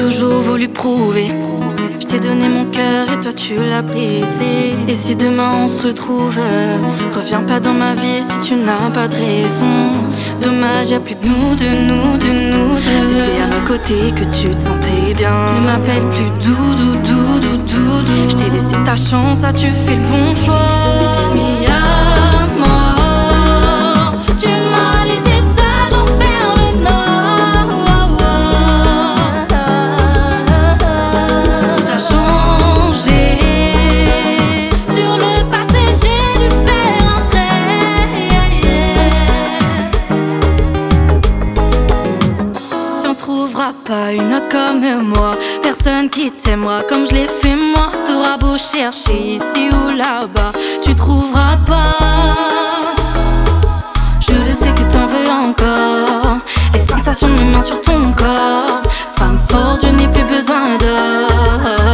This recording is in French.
toujours voulu prouver. Je t'ai donné mon cœur et toi tu l'as brisé. Et si demain on se retrouve, reviens pas dans ma vie si tu n'as pas de raison. Dommage, y'a plus de nous, de nous, de nous deux. C'était à mes côtés que tu te sentais bien. Ne m'appelle plus doudou, doudou, doudou. Je t'ai laissé ta chance, ah tu fais le bon choix. Mi amor, tu m'as laissé seule en faire le nord. Tout a changé. Sur le passé j'ai dû faire un trait. T'en trouveras pas une autre comme moi. Personne qui t'aimera comme je l'ai fait moi. T'auras beau chercher ici ou là-bas, tu trouveras pas. Je le sais que t'en veux encore. Les sensations de mes mains sur ton corps. Femme forte, je n'ai plus besoin d'or.